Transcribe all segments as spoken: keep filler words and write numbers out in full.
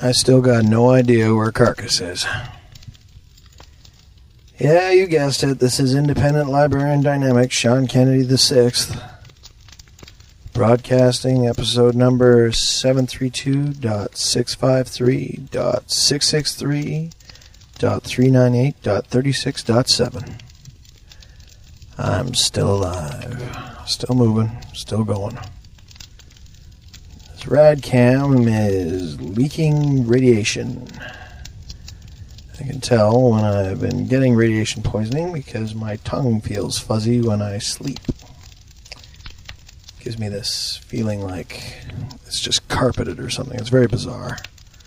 I still got no idea where Carcass is. Yeah, you guessed it. This is Independent Librarian Dynamics, Sean Kennedy the sixth. Broadcasting episode number seven thirty-two dot six fifty-three dot six sixty-three dot three ninety-eight dot thirty-six dot seven. I'm still alive. Still moving. Still going. This rad cam is leaking radiation. I can tell when I've been getting radiation poisoning because my tongue feels fuzzy when I sleep. Gives me this feeling like it's just carpeted or something. It's very bizarre.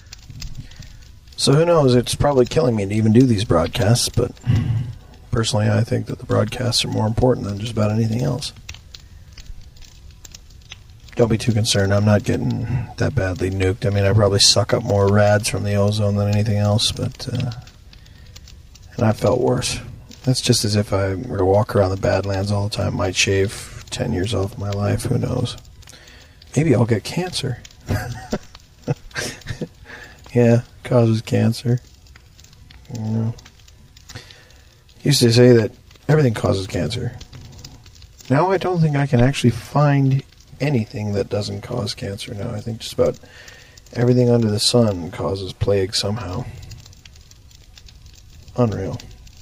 So who knows? It's probably killing me to even do these broadcasts, but personally I think that the broadcasts are more important than just about anything else. Don't be too concerned. I'm not getting that badly nuked. I mean, I probably suck up more rads from the ozone than anything else, but uh, and I felt worse. That's just as if I were to walk around the Badlands all the time. Might shave ten years off my life. Who knows? Maybe I'll get cancer. Yeah, causes cancer. You know. Used to say that everything causes cancer. Now I don't think I can actually find anything that doesn't cause cancer now. I think just about everything under the sun causes plague somehow. Unreal.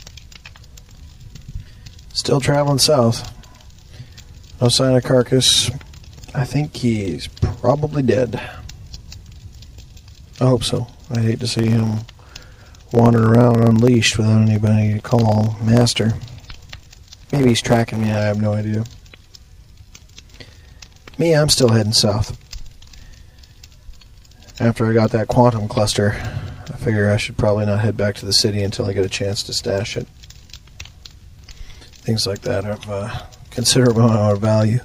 Still traveling south. No sign of Carcass. I think he's probably dead. I hope so. I hate to see him wandering around unleashed without anybody to call master. Maybe he's tracking me. I have no idea. Me, I'm still heading south. After I got that quantum cluster, I figure I should probably not head back to the city until I get a chance to stash it. Things like that have uh, considerable amount of value.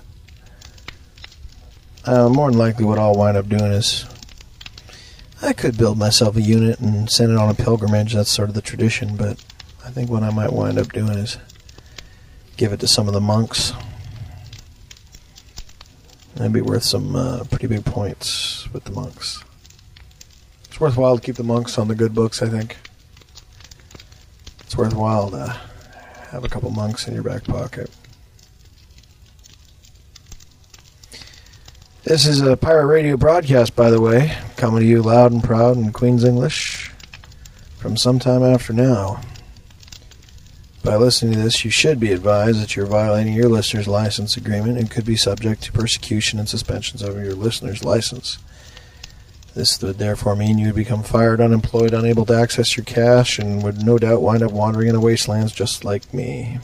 Uh, more than likely what I'll wind up doing is I could build myself a unit and send it on a pilgrimage. That's sort of the tradition, but I think what I might wind up doing is give it to some of the monks. That'd be worth some uh, pretty big points with the monks. It's worthwhile to keep the monks on the good books, I think. It's worthwhile to have a couple monks in your back pocket. This is a pirate radio broadcast, by the way, coming to you loud and proud in Queen's English from sometime after now. By listening to this, you should be advised that you're violating your listener's license agreement and could be subject to persecution and suspensions of your listener's license. This would therefore mean you would become fired, unemployed, unable to access your cash, and would no doubt wind up wandering in the wastelands just like me.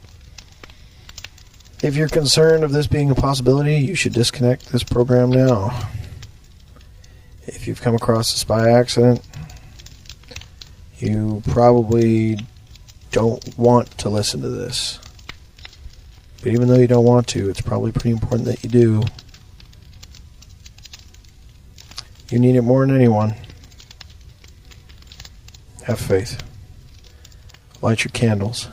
If you're concerned of this being a possibility, you should disconnect this program now. If you've come across this by accident, you probably don't want to listen to this. But even though you don't want to, it's probably pretty important that you do. You need it more than anyone. Have faith. Light your candles.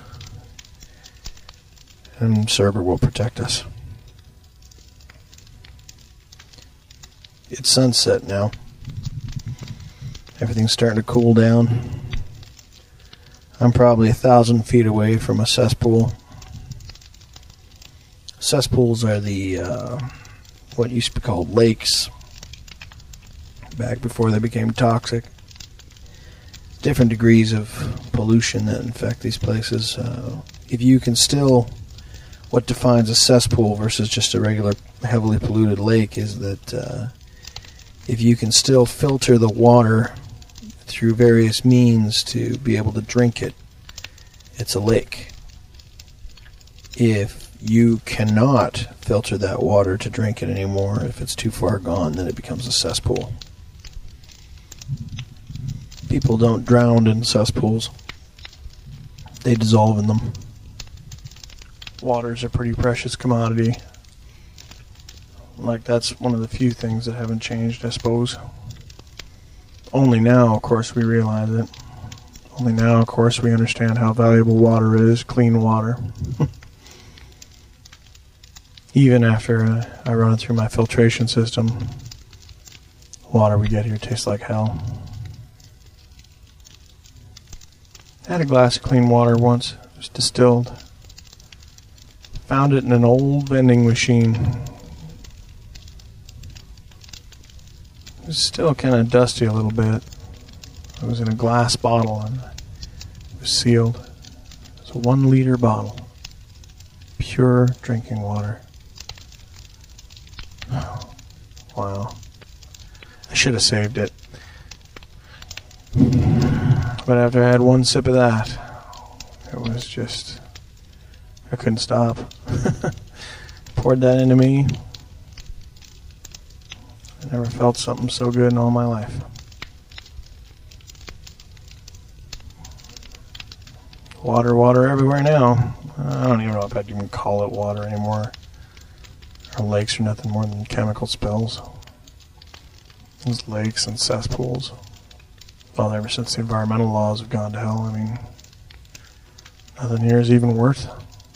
And Cerber will protect us. It's sunset now. Everything's starting to cool down. I'm probably a thousand feet away from a cesspool. Cesspools are the, uh, what used to be called lakes, back before they became toxic. Different degrees of pollution that infect these places. Uh, if you can still, what defines a cesspool versus just a regular heavily polluted lake is that uh, if you can still filter the water through various means to be able to drink it, it's a lake. If you cannot filter that water to drink it anymore, if it's too far gone, then it becomes a cesspool. People don't drown in cesspools. They dissolve in them. Water's a pretty precious commodity. Like, that's one of the few things that haven't changed, I suppose. Only now, of course, we realize it. Only now, of course, we understand how valuable water is, clean water. Even after uh, I run it through my filtration system, water we get here tastes like hell. I had a glass of clean water once. It was distilled. Found it in an old vending machine. It was still kind of dusty a little bit. It was in a glass bottle and it was sealed. It was a one liter bottle. Pure drinking water. Oh, wow. I should have saved it. But after I had one sip of that, it was just... I couldn't stop. Poured that into me. I never felt something so good in all my life. Water, water everywhere now. I don't even know if I'd even call it water anymore. Our lakes are nothing more than chemical spills. Those lakes and cesspools. Well, ever since the environmental laws have gone to hell, I mean, nothing here is even worth.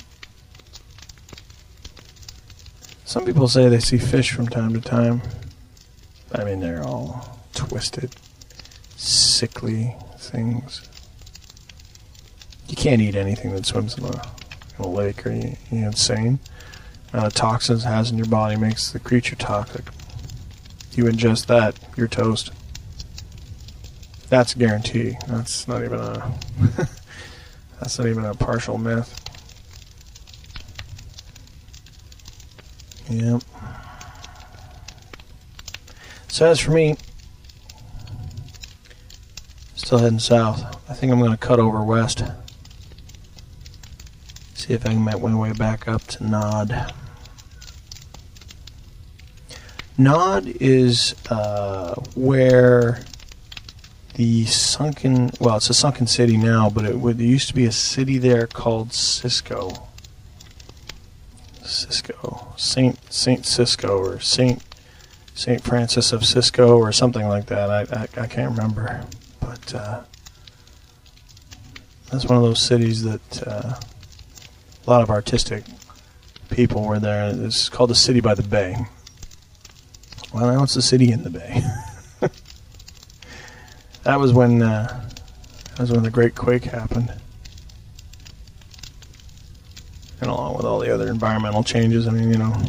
Some people say they see fish from time to time. I mean, they're all twisted, sickly things. You can't eat anything that swims in a, in a lake. Are you, you insane? The amount of toxins it has in your body makes the creature toxic. You ingest that, you're toast. That's a guarantee. That's not even a that's not even a partial myth. Yep. So as for me, still heading south. I think I'm going to cut over west. See if I can make my way back up to Nod. Nod is uh, where the sunken, well, it's a sunken city now, but it, would, there used to be a city there called Cisco. Cisco. Saint Saint Cisco or Saint Saint Francis of Cisco or something like that. I, I, I can't remember. But uh, that's one of those cities that uh, a lot of artistic people were there. It's called the City by the Bay. Well, now it's the city in the bay. That was when uh, that was when the Great Quake happened, and along with all the other environmental changes. I mean, you know,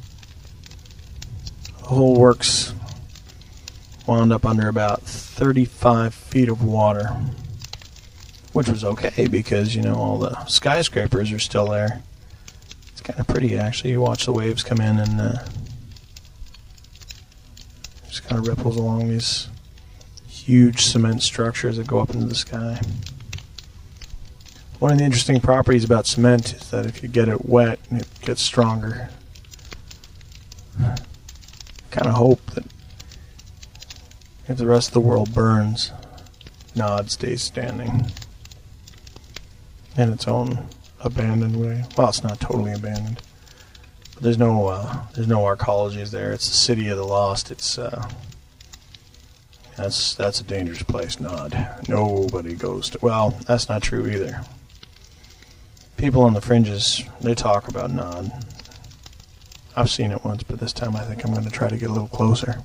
the whole works wound up under about thirty-five feet of water, which was okay because, you know, all the skyscrapers are still there. It's kind of pretty, actually. You watch the waves come in and uh, just kind of ripples along these huge cement structures that go up into the sky. One of the interesting properties about cement is that if you get it wet, it gets stronger. I kind of hope that if the rest of the world burns, Nod stays standing in its own abandoned way. Well, it's not totally abandoned, but there's no uh, there's no archaeologies there. It's the city of the lost. It's uh, That's that's a dangerous place, Nod. Nobody goes to... Well, that's not true either. People on the fringes, they talk about Nod. I've seen it once, but this time I think I'm going to try to get a little closer.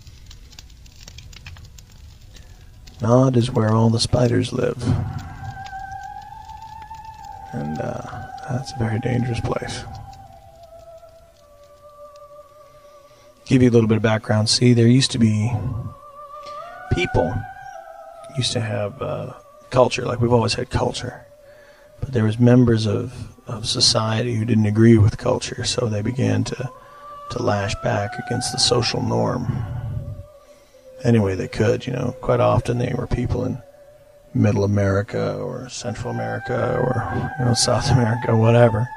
Nod is where all the spiders live. And uh, that's a very dangerous place. Give you a little bit of background. See, there used to be... people used to have uh, culture, like we've always had culture. But there was members of, of society who didn't agree with culture, so they began to, to lash back against the social norm. Any way they could, you know. Quite often they were people in Middle America or Central America or, you know, South America, whatever.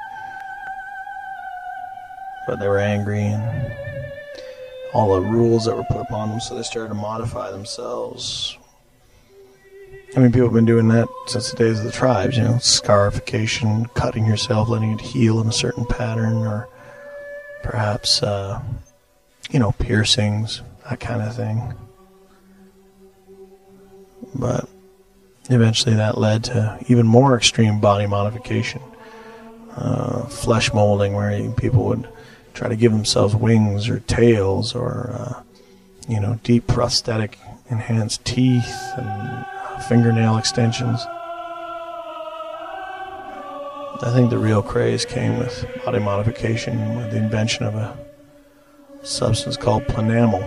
But they were angry and all the rules that were put upon them, so they started to modify themselves. I mean, people have been doing that since the days of the tribes, you know, scarification, cutting yourself, letting it heal in a certain pattern, or perhaps, uh, you know, piercings, that kind of thing. But eventually that led to even more extreme body modification, uh, flesh molding, where people would try to give themselves wings or tails or, uh, you know, deep prosthetic enhanced teeth and fingernail extensions. I think the real craze came with body modification with the invention of a substance called Planamal.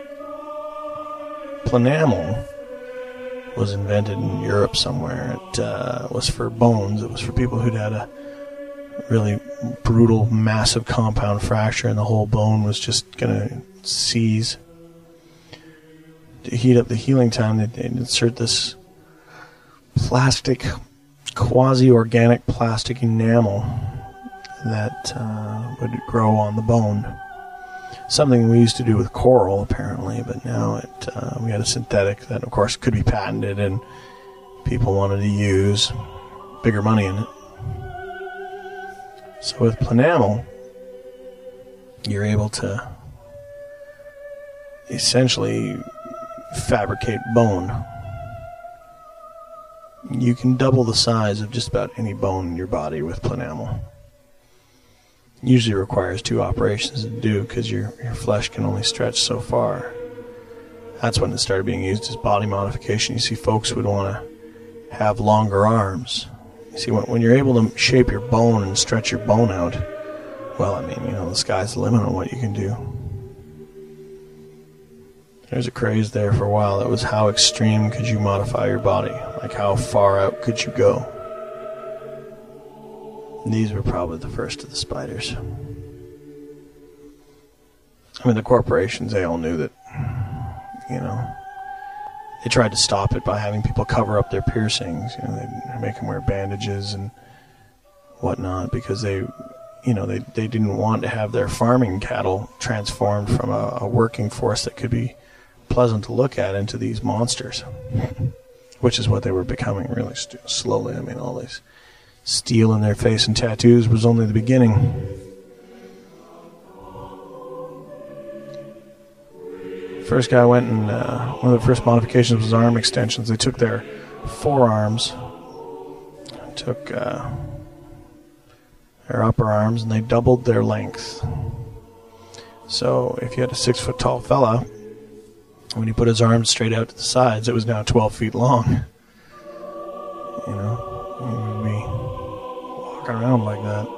Planamal was invented in Europe somewhere. It uh, was for bones. It was for people who'd had a really brutal, massive compound fracture and the whole bone was just going to seize. To heat up the healing time, they'd, they'd insert this plastic, quasi-organic plastic enamel that uh, would grow on the bone. Something we used to do with coral, apparently, but now it uh, we had a synthetic that, of course, could be patented and people wanted to use. Bigger money in it. So with Planamal, you're able to essentially fabricate bone. You can double the size of just about any bone in your body with Planamal. Usually requires two operations to do because your, your flesh can only stretch so far. That's when it started being used as body modification. You see, folks would want to have longer arms. You see, when, when you're able to shape your bone and stretch your bone out, well, I mean, you know, the sky's the limit on what you can do. There's a craze there for a while. That was how extreme could you modify your body? Like, how far out could you go? These were probably the first of the spiders. I mean, the corporations, they all knew that, you know, they tried to stop it by having people cover up their piercings. You know, they'd make them wear bandages and whatnot because they, you know, they, they didn't want to have their farming cattle transformed from a, a working force that could be pleasant to look at into these monsters, which is what they were becoming really st- slowly. I mean, all these steel in their face and tattoos was only the beginning. First guy went and uh, one of the first modifications was arm extensions. They took their forearms, took uh, their upper arms, and they doubled their length. So if you had a six foot tall fella, when he put his arms straight out to the sides, it was now twelve feet long. You know, he would be walking around like that.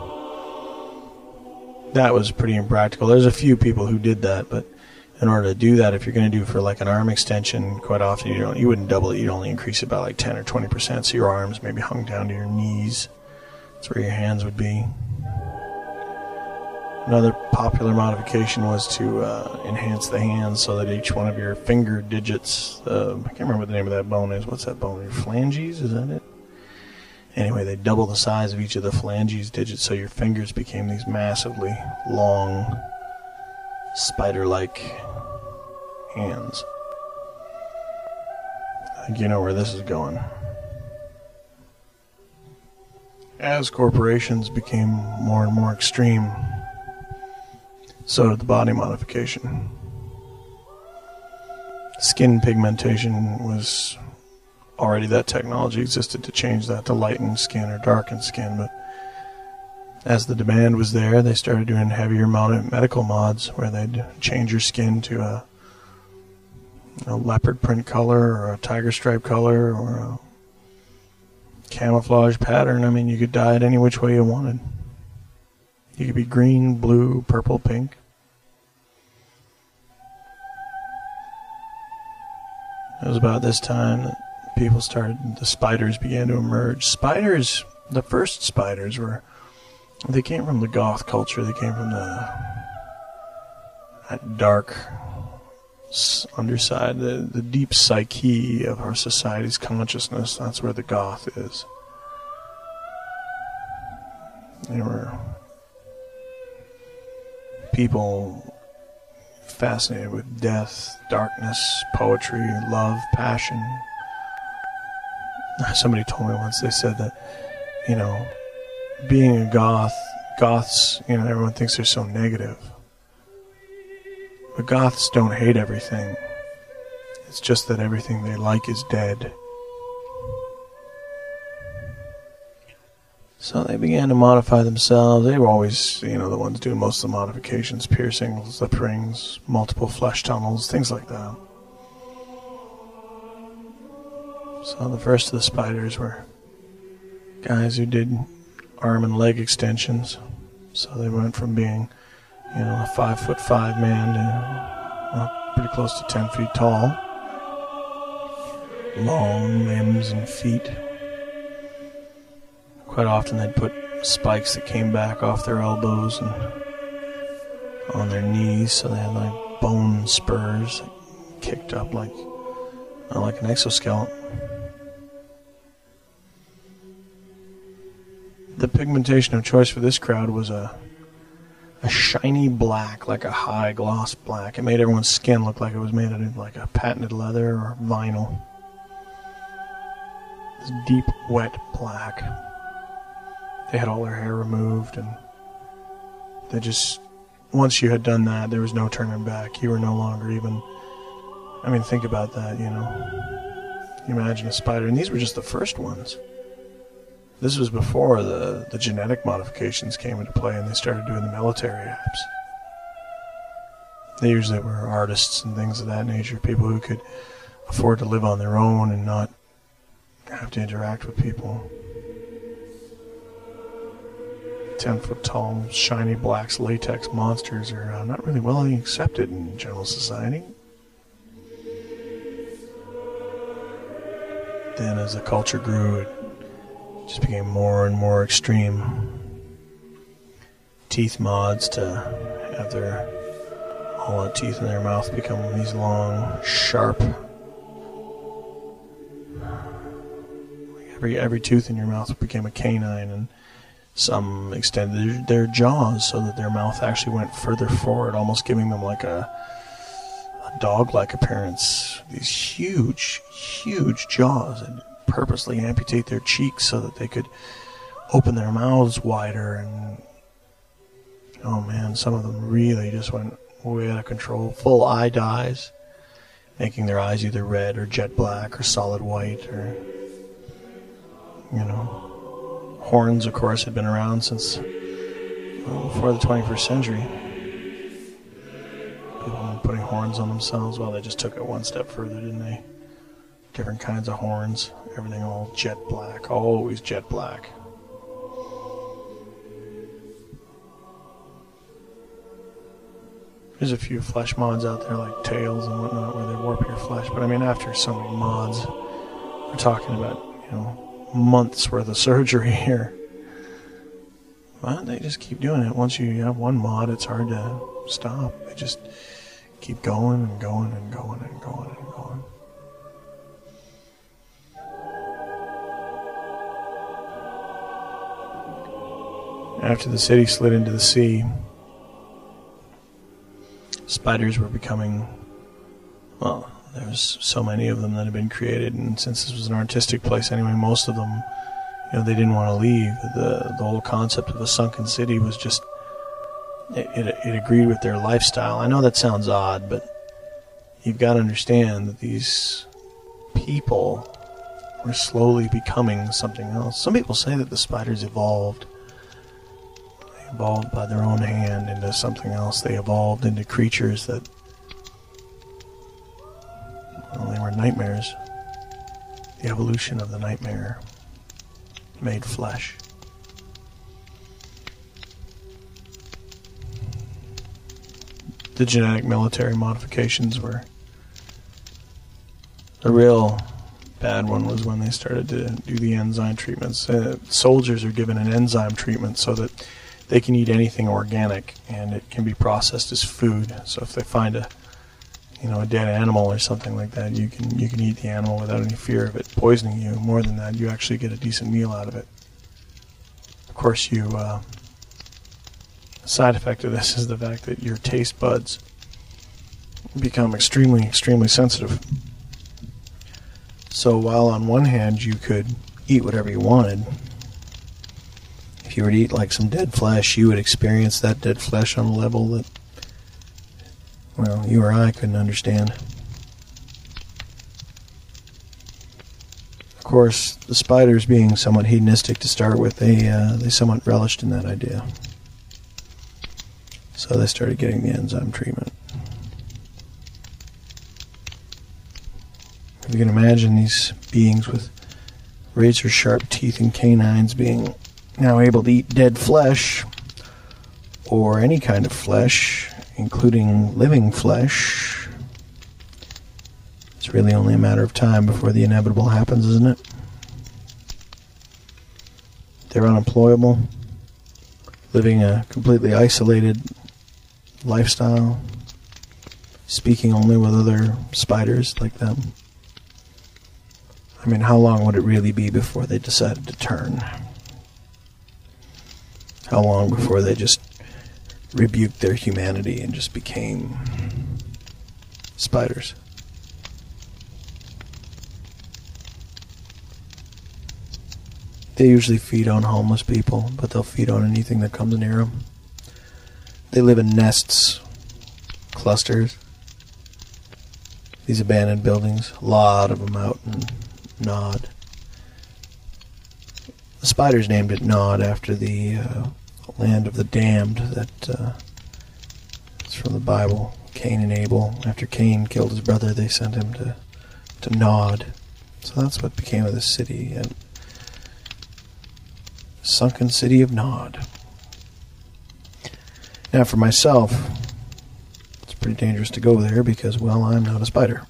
That was pretty impractical. There's a few people who did that, but in order to do that, if you're going to do for like an arm extension, quite often you don't, you wouldn't double it. You'd only increase it by like ten or twenty percent. So your arms maybe hung down to your knees. That's where your hands would be. Another popular modification was to uh, enhance the hands so that each one of your finger digits, uh, I can't remember what the name of that bone is. What's that bone? Your phalanges? Is that it? Anyway, they double the size of each of the phalanges digits so your fingers became these massively long, spider-like hands. I think you know where this is going. As corporations became more and more extreme, so did the body modification. Skin pigmentation was already, that technology existed to change that to lighten skin or darken skin, but as the demand was there, they started doing heavier mod- medical mods where they'd change your skin to a, a leopard print color or a tiger stripe color or a camouflage pattern. I mean, you could dye it any which way you wanted. You could be green, blue, purple, pink. It was about this time that people started, the spiders began to emerge. Spiders, the first spiders were, they came from the goth culture. They came from the that dark underside, the, the deep psyche of our society's consciousness. That's where the goth is. They were people fascinated with death, darkness, poetry, love, passion. Somebody told me once, they said that, you know, being a goth, goths, you know, everyone thinks they're so negative. But goths don't hate everything. It's just that everything they like is dead. So they began to modify themselves. They were always, you know, the ones doing most of the modifications, piercings, lip rings, multiple flesh tunnels, things like that. So the first of the spiders were guys who did arm and leg extensions. So they went from being, you know, a five foot five man to well, pretty close to ten feet tall. Long limbs and feet. Quite often they'd put spikes that came back off their elbows and on their knees, so they had like bone spurs that kicked up like, uh, like an exoskeleton. The pigmentation of choice for this crowd was a a shiny black, like a high gloss black. It made everyone's skin look like it was made of like a patented leather or vinyl. This deep, wet black. They had all their hair removed, and they just, once you had done that, there was no turning back. You were no longer even, I mean, think about that, you know. You imagine a spider, and these were just the first ones. This was before the, the genetic modifications came into play, and they started doing the military apps. They usually were artists and things of that nature, people who could afford to live on their own and not have to interact with people. Ten-foot-tall, shiny blacks, latex monsters are uh, not really well accepted in general society. Then as the culture grew, it just became more and more extreme. Teeth mods to have their all the teeth in their mouth become these long, sharp. Every every tooth in your mouth became a canine, and some extended their jaws so that their mouth actually went further forward, almost giving them like a, a dog-like appearance. These huge, huge jaws, and purposely amputate their cheeks so that they could open their mouths wider. And oh man, some of them really just went way out of control. Full eye dyes, making their eyes either red or jet black or solid white, or, you know. Horns, of course, had been around since well, before the twenty-first century. People were putting horns on themselves. Well, they just took it one step further, didn't they? Different kinds of horns. Everything all jet black. Always jet black. There's a few flesh mods out there like tails and whatnot where they warp your flesh. But I mean, after so many mods, we're talking about, you know, months worth of surgery here. Well, they just keep doing it. Once you have one mod, it's hard to stop. They just keep going and going and going and going and going. After the city slid into the sea, spiders were becoming, well, there was so many of them that had been created, and since this was an artistic place anyway, most of them, you know, they didn't want to leave. The the whole concept of a sunken city was just, it, it, it agreed with their lifestyle. I know that sounds odd, but you've got to understand that these people were slowly becoming something else. Some people say that the spiders evolved. They evolved by their own hand into something else. They evolved into creatures that, well, they were nightmares. The evolution of the nightmare made flesh. The genetic military modifications were, the real bad one was when they started to do the enzyme treatments. Uh, soldiers are given an enzyme treatment so that they can eat anything organic and it can be processed as food. So if they find a you know, a dead animal or something like that, you can you can eat the animal without any fear of it poisoning you. More than that, you actually get a decent meal out of it. Of course, you uh, the side effect of this is the fact that your taste buds become extremely, extremely sensitive. So while on one hand you could eat whatever you wanted, if you were to eat like some dead flesh, you would experience that dead flesh on a level that, well, you or I couldn't understand. Of course, the spiders being somewhat hedonistic to start with, they uh, they somewhat relished in that idea. So they started getting the enzyme treatment. If you can imagine these beings with razor-sharp teeth and canines being now able to eat dead flesh, or any kind of flesh, including living flesh, it's really only a matter of time before the inevitable happens, isn't it? They're unemployable, living a completely isolated lifestyle, speaking only with other spiders like them. I mean, how long would it really be before they decided to turn? How long before they just rebuked their humanity and just became spiders? They usually feed on homeless people, but they'll feed on anything that comes near them. They live in nests, clusters, these abandoned buildings, a lot of them out in Nod. The spiders named it Nod after the uh, land of the damned that uh, it's from the Bible. Cain and Abel. After Cain killed his brother, they sent him to, to Nod. So that's what became of this city. And sunken city of Nod. Now for myself, it's pretty dangerous to go there because, well, I'm not a spider.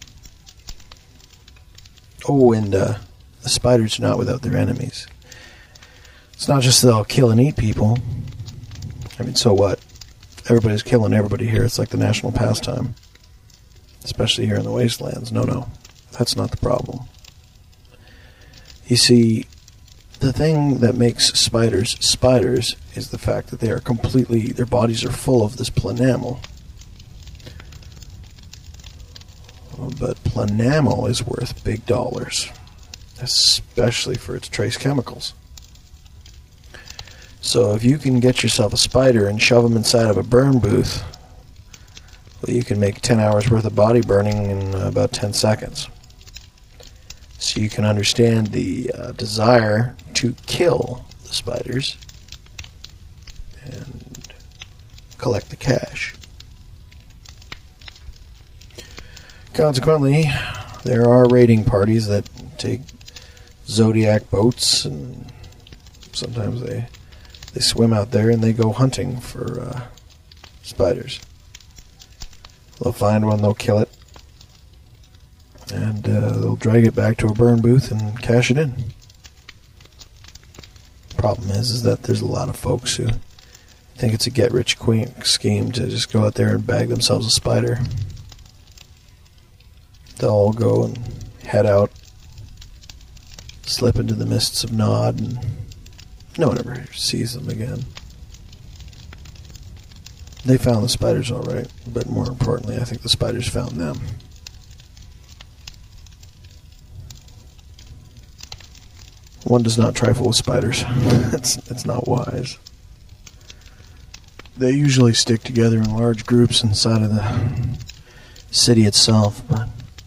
Oh, and uh, the spiders are not without their enemies. It's not just that they'll kill and eat people. I mean, so what? Everybody's killing everybody here. It's like the national pastime. Especially here in the wastelands. No, no. That's not the problem. You see, the thing that makes spiders spiders is the fact that they are completely, their bodies are full of this planamel. But planamel is worth big dollars, especially for its trace chemicals. So if you can get yourself a spider and shove them inside of a burn booth, well, you can make ten hours worth of body burning in uh, about ten seconds. So you can understand the uh, desire to kill the spiders and collect the cash. Consequently, there are raiding parties that take Zodiac boats, and sometimes they they swim out there and they go hunting for uh, spiders. They'll find one, they'll kill it, and uh, they'll drag it back to a burn booth and cash it in. Problem is, is that there's a lot of folks who think it's a get-rich-quick scheme to just go out there and bag themselves a spider. They'll all go and head out, slip into the mists of Nod, and no one ever sees them again. They found the spiders all right, but more importantly, I think the spiders found them. One does not trifle with spiders. it's, it's not wise. They usually stick together in large groups inside of the city itself, but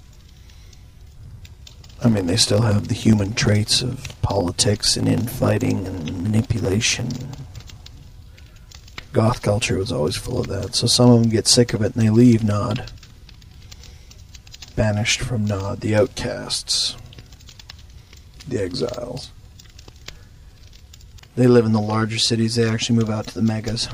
I mean, they still have the human traits of politics and infighting and manipulation. Goth culture was always full of that, so some of them get sick of it and they leave Nod. Banished from Nod, the outcasts, the exiles. They live in the larger cities, they actually move out to the megas.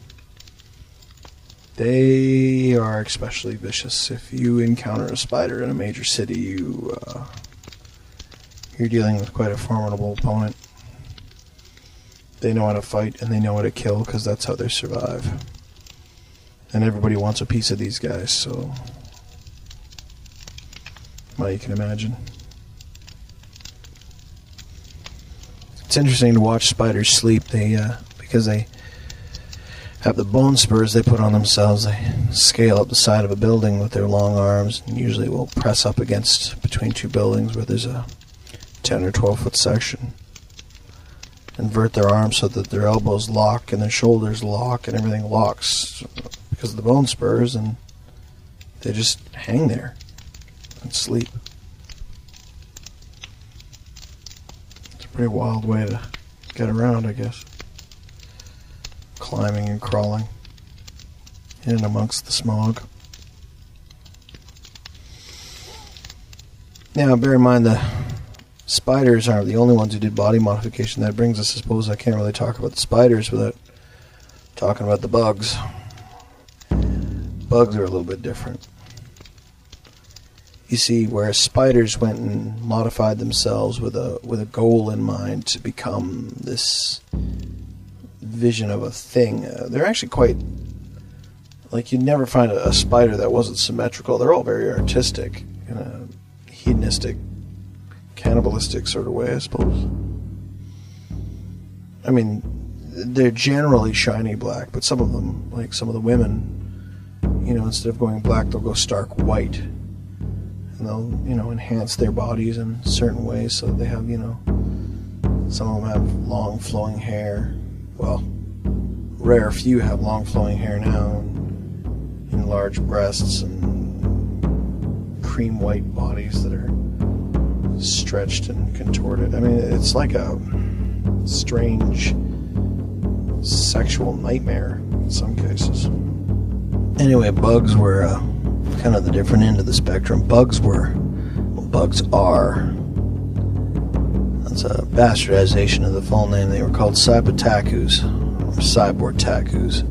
They are especially vicious. If you encounter a spider in a major city, you... Uh, You're dealing with quite a formidable opponent. They know how to fight and they know how to kill because that's how they survive. And everybody wants a piece of these guys, so... Well, you can imagine. It's interesting to watch spiders sleep. They, uh, because they have the bone spurs they put on themselves, they scale up the side of a building with their long arms and usually will press up against between two buildings where there's a ten or twelve foot section. Invert their arms so that their elbows lock and their shoulders lock and everything locks because of the bone spurs, and they just hang there and sleep. Pretty wild way to get around, I guess. Climbing and crawling in and amongst the smog. Now, bear in mind the spiders aren't the only ones who did body modification. That brings us, I suppose, I can't really talk about the spiders without talking about the bugs. Bugs are a little bit different. You see, where spiders went and modified themselves with a with a goal in mind to become this vision of a thing, uh, they're actually quite, like, you'd never find a, a spider that wasn't symmetrical. They're all very artistic in a hedonistic, cannibalistic sort of way, I suppose. I mean, they're generally shiny black, but some of them, like some of the women, you know, instead of going black, they'll go stark white. And they'll, you know, enhance their bodies in certain ways, so they have, you know, some of them have long flowing hair. Well, rare few have long flowing hair now, and, and large breasts and cream white bodies that are stretched and contorted. I mean, it's like a strange sexual nightmare in some cases. Anyway, bugs were uh, kind of the different end of the spectrum. Bugs were, well, bugs are, that's a bastardization of the full name. They were called Cybotakus, or Cybortakus.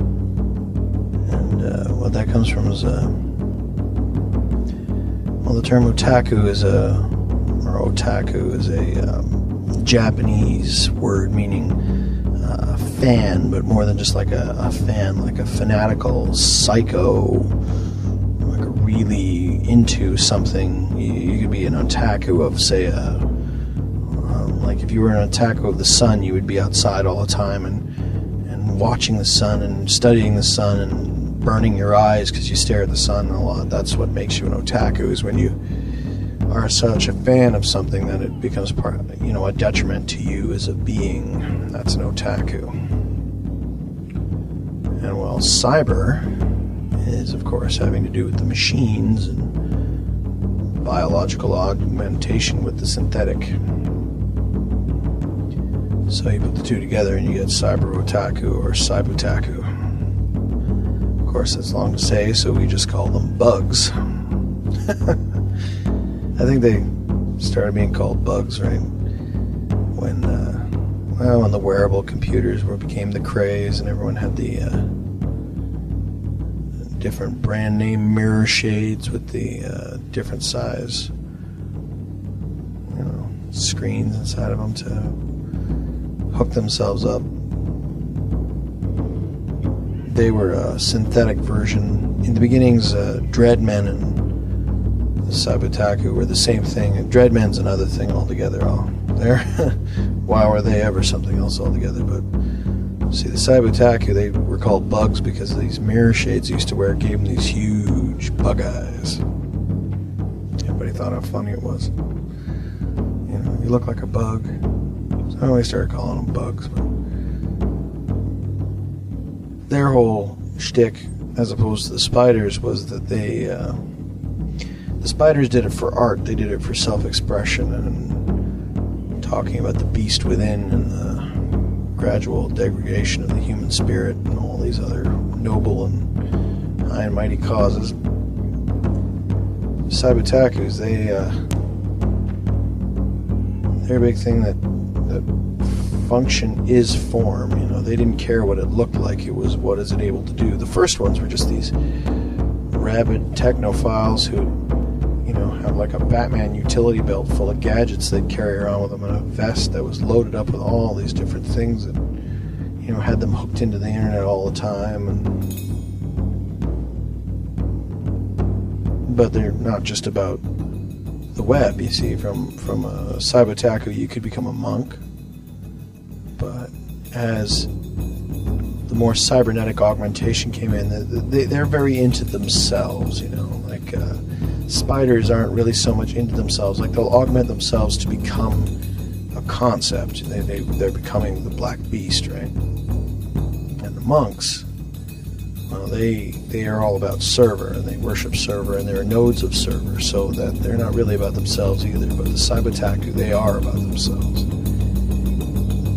And uh, what that comes from is, uh, well, the term otaku is a, or otaku is a um, Japanese word meaning uh, fan, but more than just like a, a fan, like a fanatical psycho, like a really into something. You, you could be an otaku of, say, a, um, like if you were an otaku of the sun, you would be outside all the time and, and watching the sun and studying the sun and burning your eyes because you stare at the sun a lot. That's what makes you an otaku, is when you are such a fan of something that it becomes part, you know, a detriment to you as a being. That's an otaku. And well, cyber is, of course, having to do with the machines and biological augmentation with the synthetic. So you put the two together and you get cyber otaku or cybotaku. Of course, that's long to say, so we just call them bugs. I think they started being called bugs, right? When, uh, well, when the wearable computers were became the craze, and everyone had the uh, different brand name mirror shades with the uh, different size, you know, screens inside of them to hook themselves up. They were a synthetic version. In the beginnings, uh, Dreadmen and Cybotaku were the same thing, and Dreadman's another thing altogether. Oh, there, why were they ever something else altogether? But see, the Cybotaku, they were called bugs because these mirror shades they used to wear gave them these huge bug eyes. Everybody thought how funny it was. You know, you look like a bug. So I only started calling them bugs. But their whole shtick, as opposed to the spiders, was that they. Uh, The spiders did it for art. They did it for self-expression and talking about the beast within and the gradual degradation of the human spirit and all these other noble and high and mighty causes. Cybotakus, they, uh, their big thing that, that function is form. You know, they didn't care what it looked like. It was, what is it able to do? The first ones were just these rabid technophiles who, you know, have like a Batman utility belt full of gadgets they'd carry around with them, and a vest that was loaded up with all these different things that, you know, had them hooked into the internet all the time. And but they're not just about the web. You see, from from a Cybotaku, you could become a monk, but as the more cybernetic augmentation came in, they, they're very into themselves, you know, like uh, spiders aren't really so much into themselves. Like, they'll augment themselves to become a concept. They, they, they're becoming the Black Beast, right? And the monks, well, they they are all about server, and they worship server, and they're nodes of server, so that they're not really about themselves either. But the Cybotaku, they are about themselves.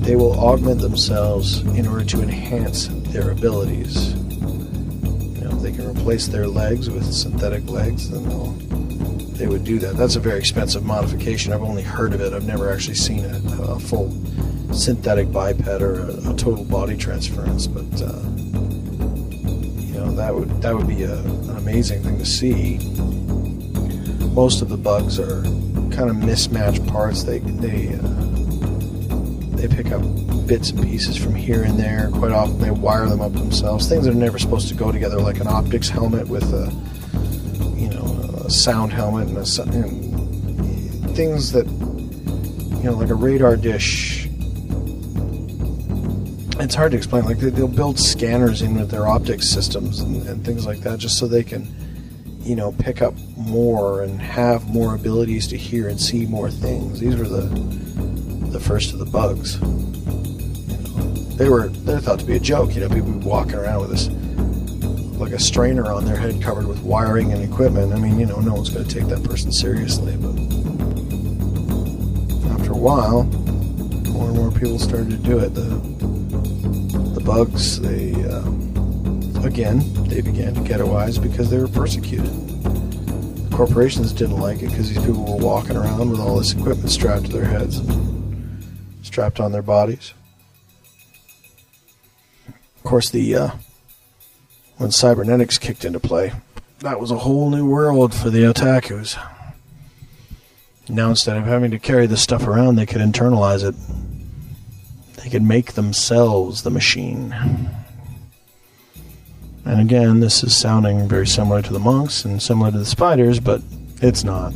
they will augment themselves in order to enhance their abilities. You know, if they can replace their legs with synthetic legs, then they'll, they would do that. That's a very expensive modification. I've only heard of it. I've never actually seen a, a full synthetic biped or a, a total body transference, but uh, you know, that would that would be a, an amazing thing to see. Most of the bugs are kind of mismatched parts. They they uh, they pick up bits and pieces from here and there. Quite often they wire them up themselves. Things that are never supposed to go together, like an optics helmet with a you know a sound helmet and, a, and things that you know like a radar dish. It's hard to explain. Like they, they'll build scanners in with their optics systems and, and things like that, just so they can, you know, pick up more and have more abilities to hear and see more things. These were the the first of the bugs. You know, they were they're thought to be a joke. You know, people walking around with this like a strainer on their head covered with wiring and equipment. I mean, you know, no one's going to take that person seriously. But after a while, more and more people started to do it. The bugs, they um, again they began to ghettoize because they were persecuted. The corporations didn't like it because these people were walking around with all this equipment strapped to their heads and strapped on their bodies. Of course, the uh, when cybernetics kicked into play, that was a whole new world for the otakus. Now instead of having to carry this stuff around, they could internalize it. They could make themselves the machine. And again, this is sounding very similar to the monks and similar to the spiders, but it's not.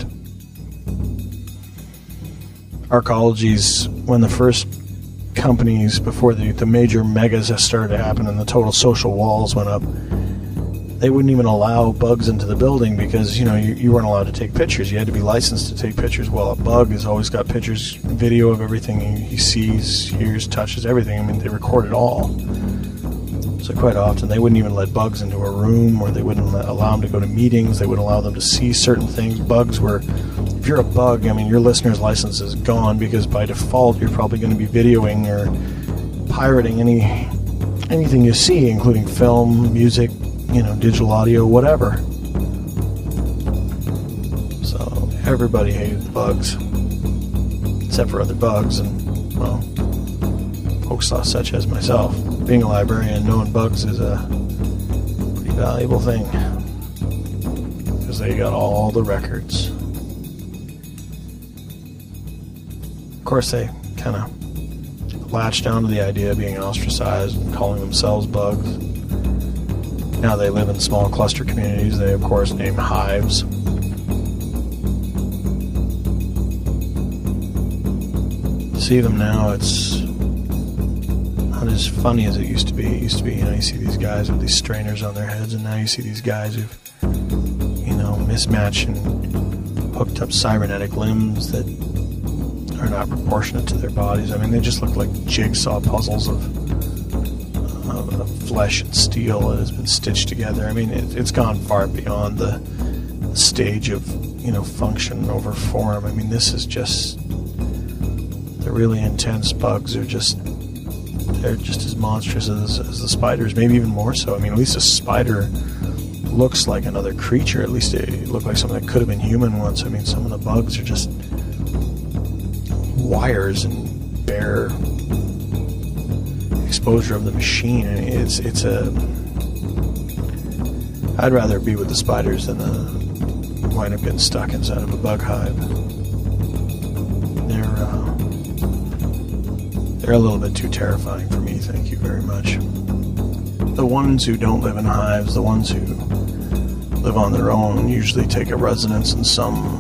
Arcologies, when the first companies, before the, the major megas started to happen and the total social walls went up, they wouldn't even allow bugs into the building because, you know, you, you weren't allowed to take pictures. You had to be licensed to take pictures. Well, a bug has always got pictures, video of everything he, he sees, hears, touches, everything. I mean, they record it all. So quite often, they wouldn't even let bugs into a room, or they wouldn't let, allow them to go to meetings. They wouldn't allow them to see certain things. Bugs were, if you're a bug, I mean, your listener's license is gone because by default, you're probably going to be videoing or pirating any anything you see, including film, music, you know, digital audio, whatever. So everybody hated the bugs, except for other bugs, and well, folks such as myself. Being a librarian, knowing bugs is a pretty valuable thing because they got all the records. Of course, they kind of latched down to the idea of being ostracized and calling themselves bugs. Now they live in small cluster communities. They, of course, name hives. See them now, it's not as funny as it used to be. It used to be, you know, you see these guys with these strainers on their heads, and now you see these guys who've, you know, mismatched and hooked up cybernetic limbs that are not proportionate to their bodies. I mean, they just look like jigsaw puzzles of of flesh and steel that has been stitched together. I mean, it, it's gone far beyond the, the stage of, you know, function over form. I mean, this is just, the really intense bugs are just, they're just as monstrous as, as the spiders, maybe even more so. I mean, at least a spider looks like another creature. At least it looked like something that could have been human once. I mean, some of the bugs are just wires and bare exposure of the machine. I mean, it's it's a. I'd rather be with the spiders than uh, wind up getting stuck inside of a bug hive. They're uh, they're a little bit too terrifying for me. Thank you very much. The ones who don't live in hives, the ones who live on their own, usually take a residence in some.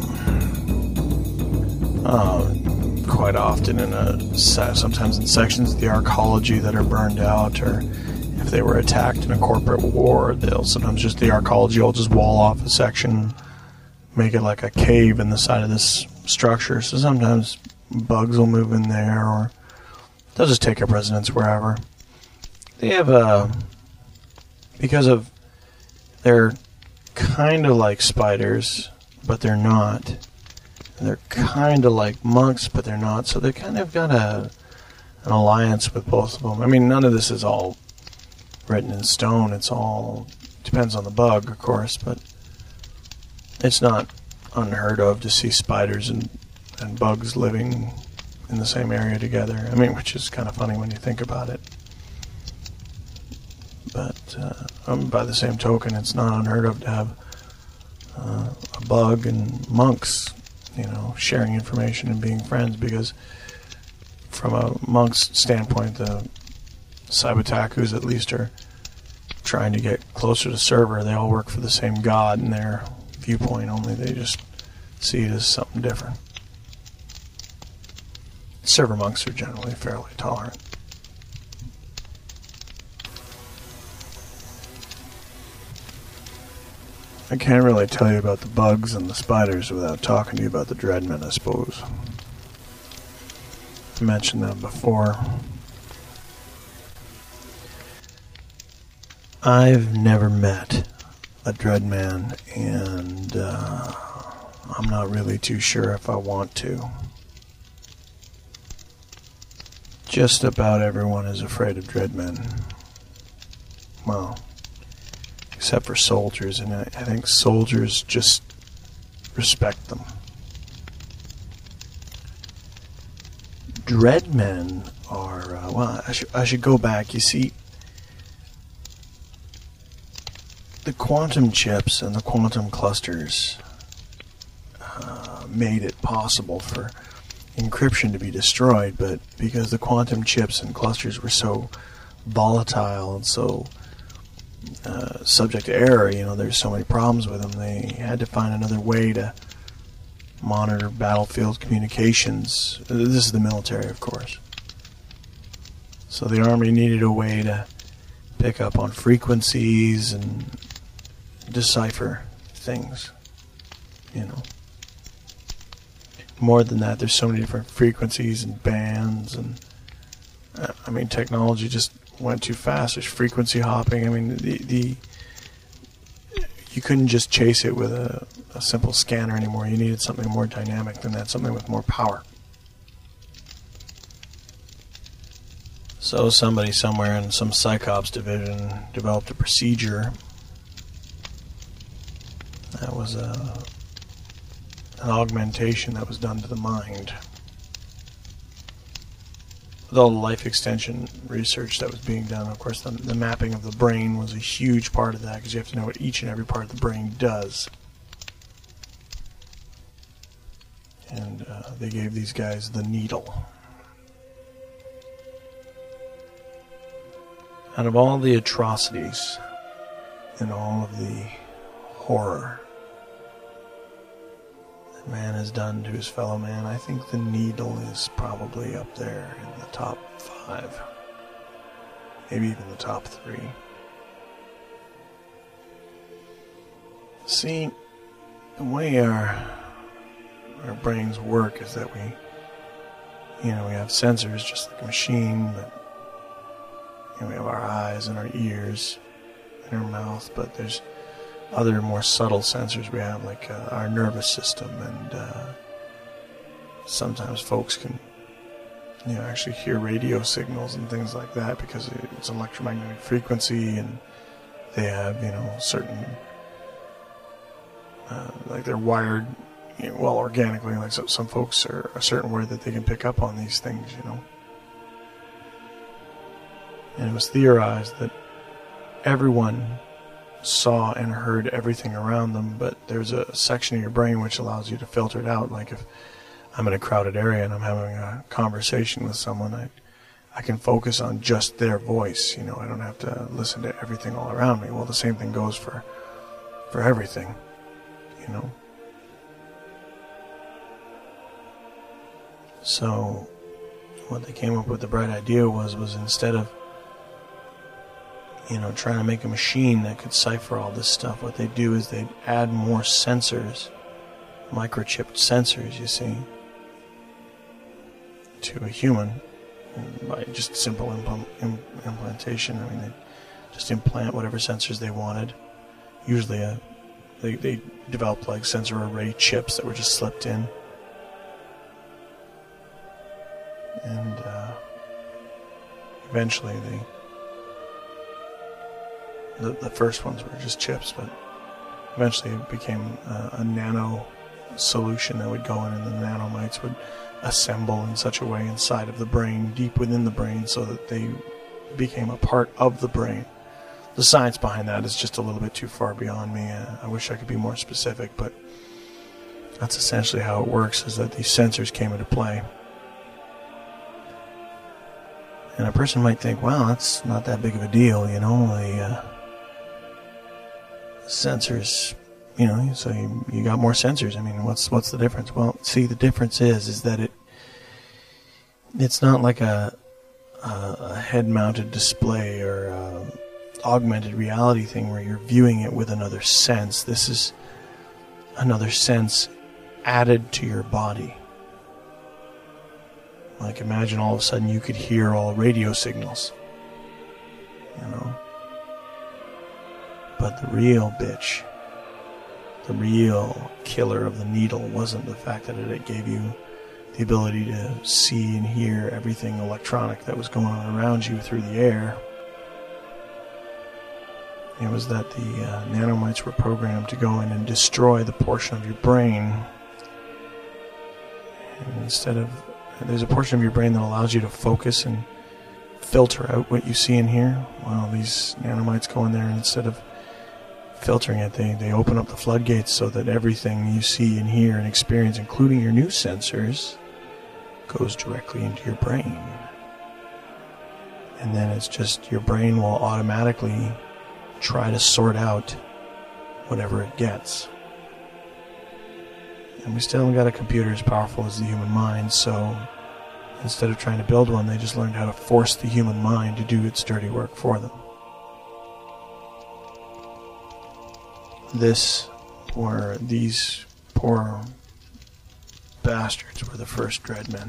Uh, quite often in a sometimes in sections of the arcology that are burned out, or if they were attacked in a corporate war, they'll sometimes just the arcology will just wall off a section, make it like a cave in the side of this structure. So sometimes bugs will move in there, or they'll just take up residence wherever. They have a because of they're kind of like spiders, but they're not. They're kind of like monks, but they're not. So they kind of got a an alliance with both of them. I mean, none of this is all written in stone. It's all depends on the bug, of course, but it's not unheard of to see spiders and, and bugs living in the same area together. I mean, which is kind of funny when you think about it. But uh, um, by the same token, it's not unheard of to have uh, a bug and monks, you know, sharing information and being friends, because from a monk's standpoint, the Cybertakus at least are trying to get closer to Server. They all work for the same god in their viewpoint, only they just see it as something different. Server monks are generally fairly tolerant. I can't really tell you about the bugs and the spiders without talking to you about the Dreadmen, I suppose. I mentioned them before. I've never met a Dreadman, and uh, I'm not really too sure if I want to. Just about everyone is afraid of Dreadmen. Well, except for soldiers, and I, I think soldiers just respect them. Dreadmen are, uh, well, I should, I should go back. You see, the quantum chips and the quantum clusters uh, made it possible for encryption to be destroyed, but because the quantum chips and clusters were so volatile and so uh, subject to error, you know, there's so many problems with them, they had to find another way to monitor battlefield communications. This is the military, of course. So the Army needed a way to pick up on frequencies and decipher things, you know. More than that, there's so many different frequencies and bands, and uh, I mean, technology just went too fast. There's frequency hopping. I mean, the the you couldn't just chase it with a, a simple scanner anymore. You needed something more dynamic than that, something with more power. So somebody somewhere in some Psychops division developed a procedure that was a an augmentation that was done to the mind. With all the life extension research that was being done, of course, the, the mapping of the brain was a huge part of that, because you have to know what each and every part of the brain does. And uh, they gave these guys the needle. Out of all the atrocities and all of the horror man has done to his fellow man, I think the needle is probably up there in the top five. Maybe even the top three. See, the way our our brains work is that we, you know, we have sensors just like a machine, but you know, we have our eyes and our ears and our mouth, but there's other more subtle sensors we have, like uh, our nervous system, and uh, sometimes folks can, you know, actually hear radio signals and things like that because it's an electromagnetic frequency, and they have, you know, certain, uh, like they're wired, you know, well, organically, like some, some folks are a certain way that they can pick up on these things, you know. And it was theorized that everyone saw and heard everything around them, but there's a section of your brain which allows you to filter it out. Like if I'm in a crowded area and I'm having a conversation with someone, I I can focus on just their voice, you know, I don't have to listen to everything all around me. Well, the same thing goes for for everything, you know. So what they came up with, the bright idea was was instead of, you know, trying to make a machine that could cipher all this stuff, what they do is they add more sensors, microchipped sensors, you see, to a human by just simple impl- im- implantation. I mean, they just implant whatever sensors they wanted. Usually, a, they they developed like sensor array chips that were just slipped in, and uh, eventually they, the, the first ones were just chips, but eventually it became a, a nano solution that would go in, and the nanomites would assemble in such a way inside of the brain, deep within the brain, so that they became a part of the brain. The science behind that is just a little bit too far beyond me. Uh, I wish I could be more specific, but that's essentially how it works, is that these sensors came into play. And a person might think, wow, that's not that big of a deal, you know, the uh, sensors, you know, so you, you got more sensors. I mean, what's what's the difference? Well, see, the difference is, is that it it's not like a, a, a head-mounted display or a augmented reality thing where you're viewing it with another sense. This is another sense added to your body. Like, imagine all of a sudden you could hear all radio signals, you know. But the real bitch, the real killer of the needle, wasn't the fact that it gave you the ability to see and hear everything electronic that was going on around you through the air. It was that the uh, nanomites were programmed to go in and destroy the portion of your brain. And instead of, there's a portion of your brain that allows you to focus and filter out what you see and hear. Well, these nanomites go in there, and instead of filtering it, they, they open up the floodgates so that everything you see and hear and experience, including your new sensors, goes directly into your brain. And then it's just, your brain will automatically try to sort out whatever it gets. And we still haven't got a computer as powerful as the human mind, so instead of trying to build one, they just learned how to force the human mind to do its dirty work for them. This, were these poor bastards were the first Dreadmen.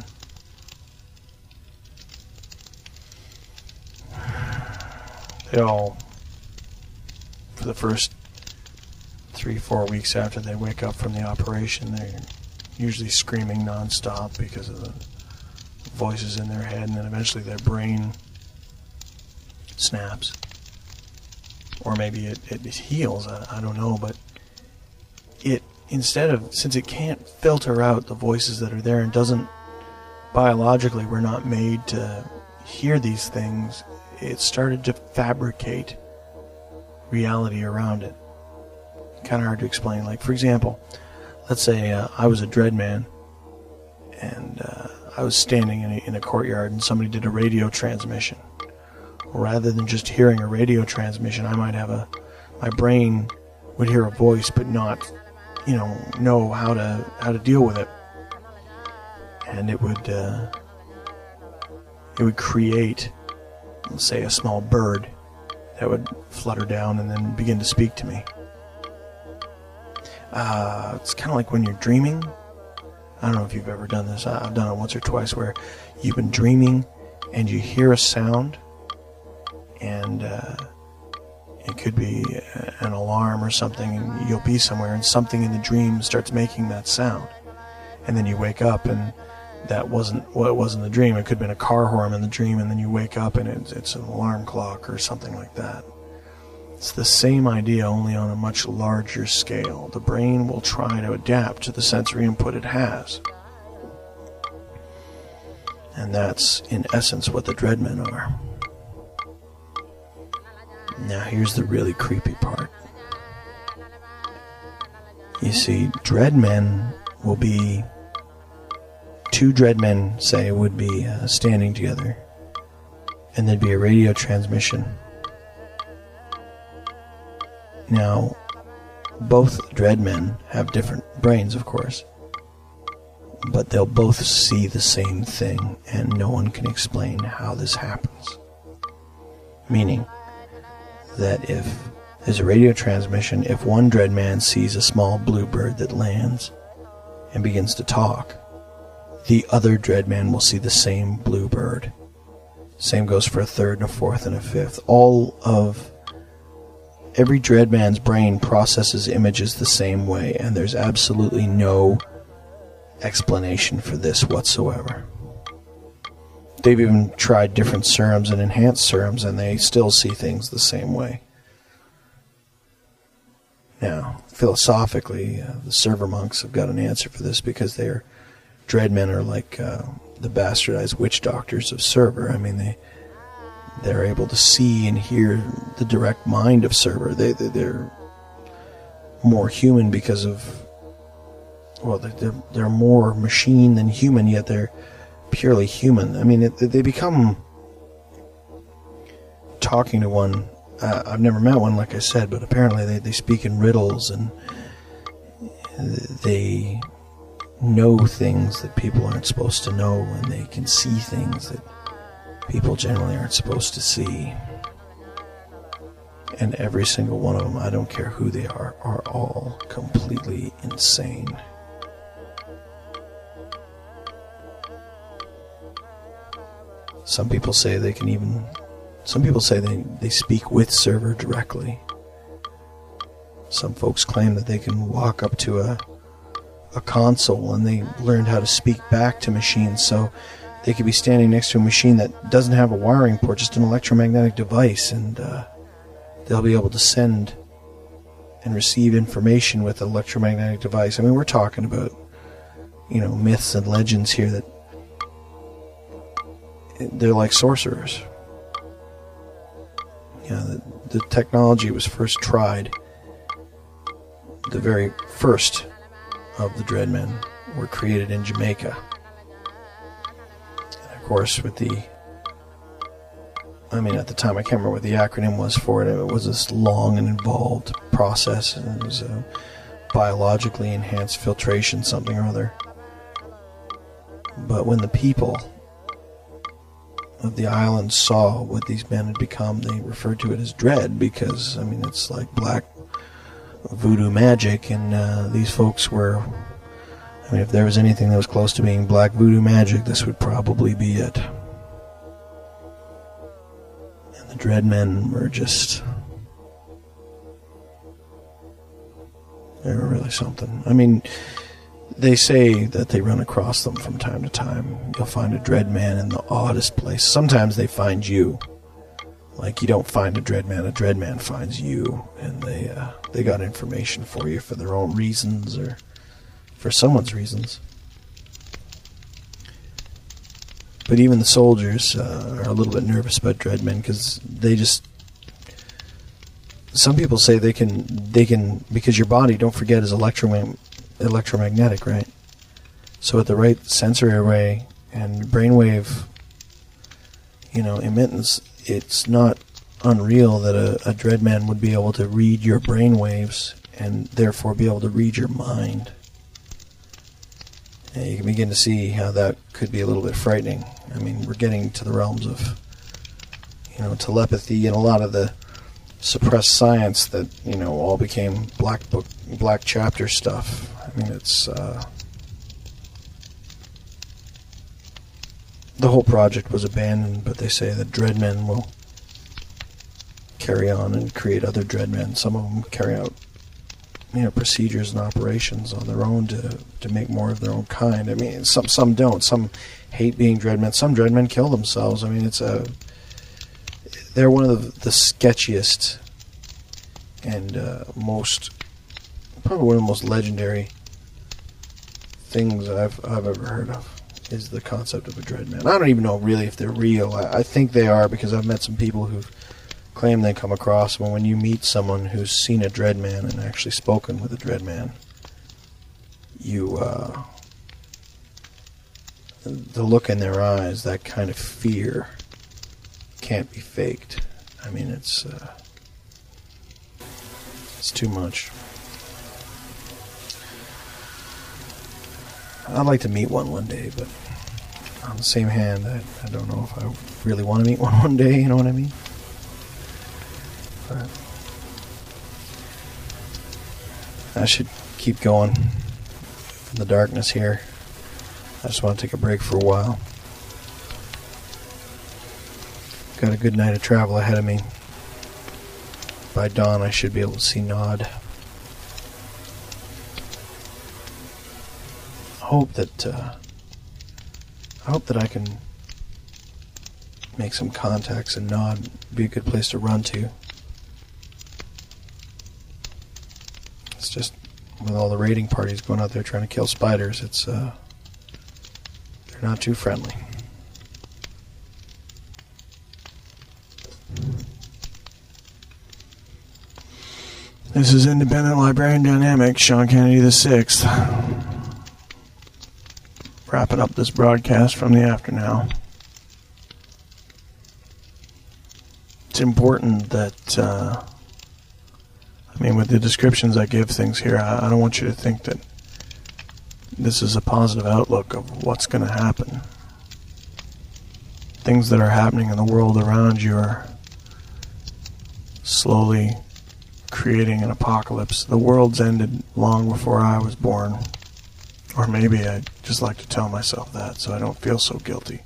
They all, for the first three, four weeks after they wake up from the operation, they're usually screaming nonstop because of the voices in their head, and then eventually their brain snaps. Or maybe it, it heals, I, I don't know, but it, instead of, since it can't filter out the voices that are there and doesn't, biologically we're not made to hear these things, it started to fabricate reality around it. Kind of hard to explain. Like, for example, let's say uh, I was a Dreadman, and uh, I was standing in a, in a courtyard, and somebody did a radio transmission. Rather than just hearing a radio transmission, I might have a, my brain would hear a voice, but not, you know, know how to how to deal with it, and it would uh, it would create, let's say, a small bird that would flutter down and then begin to speak to me. Uh, it's kind of like when you're dreaming. I don't know if you've ever done this. I've done it once or twice, where you've been dreaming and you hear a sound, and uh, it could be an alarm or something, and you'll be somewhere and something in the dream starts making that sound, and then you wake up and that wasn't what well, it was in the dream. It could have been a car horn in the dream, and then you wake up and it's, it's an alarm clock or something like that. It's the same idea, only on a much larger scale. The brain will try to adapt to the sensory input it has. And that's, in essence, what the Dreadmen are. Now, here's the really creepy part. You see, Dreadmen will be... Two Dreadmen, say, would be uh, standing together, and there'd be a radio transmission. Now, both Dreadmen have different brains, of course, but they'll both see the same thing, and no one can explain how this happens. Meaning that if there's a radio transmission, if one Dreadman sees a small blue bird that lands and begins to talk, the other Dreadman will see the same blue bird. Same goes for a third and a fourth and a fifth. All of every Dreadman's brain processes images the same way, and there's absolutely no explanation for this whatsoever. they've even tried different serums and enhanced serums, and they still see things the same way. Now, philosophically, uh, the server monks have got an answer for this, because their dreadmen are like uh, the bastardized witch doctors of server. I mean, they they're able to see and hear the direct mind of server. They, they they're more human because of, well, they're they're more machine than human, yet they're purely human. I mean, it, they become talking to one. Uh, I've never met one, like I said, but apparently they, they speak in riddles, and they know things that people aren't supposed to know, and they can see things that people generally aren't supposed to see. And every single one of them, I don't care who they are, are all completely insane. Some people say they can even... Some people say they, they speak with server directly. Some folks claim that they can walk up to a a console and they learned how to speak back to machines, so they could be standing next to a machine that doesn't have a wiring port, just an electromagnetic device, and uh, they'll be able to send and receive information with an electromagnetic device. I mean, we're talking about, you know, myths and legends here that they're like sorcerers. Yeah, the, the technology was first tried. The very first of the Dreadmen were created in Jamaica. And of course, with the... I mean, at the time, I can't remember what the acronym was for it. It was this long and involved process. And it was a biologically enhanced filtration, something or other. But when the people of the island saw what these men had become, they referred to it as dread, because, I mean, it's like black voodoo magic, and uh, these folks were, I mean, if there was anything that was close to being black voodoo magic, this would probably be it. And the dread men were just, they were really something. I mean, they say that they run across them from time to time. You'll find a dread man in the oddest place. Sometimes they find you. Like, you don't find a dread man, a dread man finds you, and they uh, they got information for you for their own reasons, or for someone's reasons. But even the soldiers uh, are a little bit nervous about dread men, because they just... Some people say they can, they can, because your body, don't forget, is electro electromagnetic, right? So at the right sensor array and brainwave, you know, emittance, it's not unreal that a, a dreadman would be able to read your brainwaves and therefore be able to read your mind. And you can begin to see how that could be a little bit frightening. I mean, we're getting to the realms of, you know, telepathy and a lot of the suppressed science that, you know, all became black book, black chapter stuff. I mean, it's, uh, the whole project was abandoned, but they say that dreadmen will carry on and create other dreadmen. Some of them carry out, you know, procedures and operations on their own to to make more of their own kind. I mean, some some don't. Some hate being dreadmen. Some dreadmen kill themselves. I mean, it's a they're one of the, the sketchiest and uh, most probably one of the most legendary things I've I've ever heard of. Is the concept of a dreadman. I don't even know really if they're real. I, I think they are, because I've met some people who've claimed they come across them. When you meet someone who's seen a dreadman and actually spoken with a dreadman, you, uh, the look in their eyes, that kind of fear, can't be faked. I mean, it's, uh, it's too much. I'd like to meet one one day, but on the same hand, I, I don't know if I really want to meet one one day, you know what I mean? But I should keep going in the darkness here. I just want to take a break for a while. Got a good night of travel ahead of me. By dawn, I should be able to see Nod. I hope that uh, I hope that I can make some contacts and nod. Be a good place to run to. It's just with all the raiding parties going out there trying to kill spiders, it's uh, they're not too friendly. This is Independent Librarian Dynamics, Sean Kennedy the sixth. Wrapping up this broadcast from the Afternow. It's important that, uh, I mean, with the descriptions I give things here, I, I don't want you to think that this is a positive outlook of what's going to happen. Things that are happening in the world around you are slowly creating an apocalypse. The world's ended long before I was born. Or maybe I just like to tell myself that so I don't feel so guilty.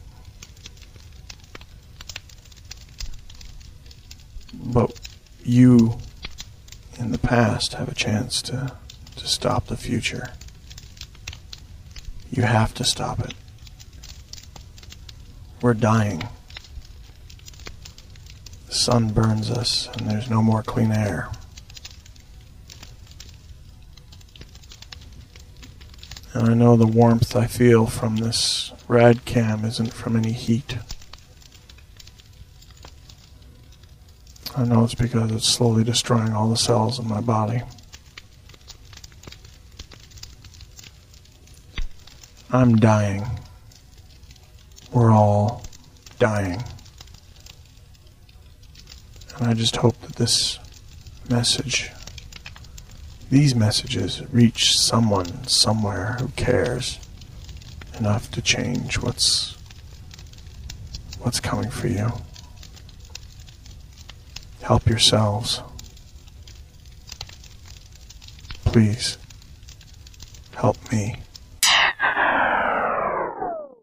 But you, in the past, have a chance to, to stop the future. You have to stop it. We're dying. The sun burns us, and there's no more clean air. And I know the warmth I feel from this rad cam isn't from any heat. I know it's because it's slowly destroying all the cells in my body. I'm dying. We're all dying. And I just hope that this message, these messages, reach someone somewhere who cares enough to change what's what's coming for you. Help yourselves. Please, help me.